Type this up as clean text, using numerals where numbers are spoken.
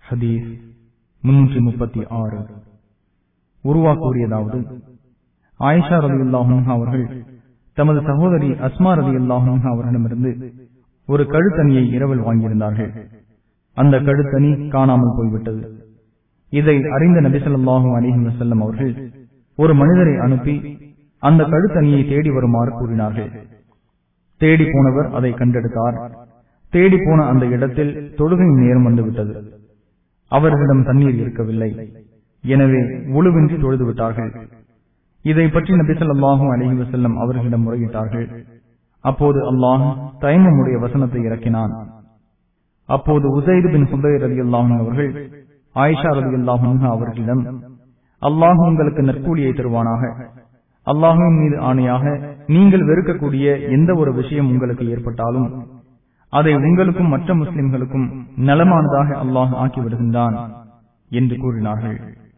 ஹதீஸ் 336. உருவா கூறியதாவது, ஆயிஷா ரலியல்லாஹு அன்ஹா அவர்கள் தமது சகோதரி அஸ்மா ரலியல்லாஹு அன்ஹா அவர்களிடமிருந்து ஒரு கழுத்தணியை இரவல் வாங்கியிருந்தார்கள். அந்த கழுத்தணி காணாமல் போய்விட்டது. இதை அறிந்த நபி ஸல்லல்லாஹு அலைஹி வஸல்லம் அவர்கள் ஒரு மனிதரை அனுப்பி அந்த கழுத்தணியை தேடி வருமாறு கூறினார்கள். தேடி போனவர் அதை கண்டெடுத்தார். தேடி போன அந்த இடத்தில் தொழுகையின் நேரம் வந்துவிட்டது. அவர்களிடம் தண்ணீர் இருக்கவில்லை. எனவே உளுவின்றி தொழுது விட்டார்கள். இதை பற்றி நபி ஸல்லல்லாஹு அலைஹி வஸல்லம் அவர்களிடம் முறையிட்டார்கள். அப்போது அல்லாஹ் தயம்முடைய வசனத்தை இறக்கினான். அப்போது உஸைத் பின் ஹுதைர் ரலியல்லாஹு அன்ஹு அவர்கள் ஆயிஷா ரலியல்லாஹு அன்ஹா அவர்களிடம், அல்லாஹ் உங்களுக்கு நற்கூலியை தருவானாக. அல்லாஹ்வின் மீது ஆணையாக, நீங்கள் வெறுக்கக்கூடிய எந்த ஒரு விஷயம் உங்களுக்கு ஏற்பட்டாலும் அதை உங்களுக்கும் மற்ற முஸ்லிம்களுக்கும் நலமானதாக அல்லாஹ் ஆக்கிவிடுகின்றான் என்று கூறினார்கள்.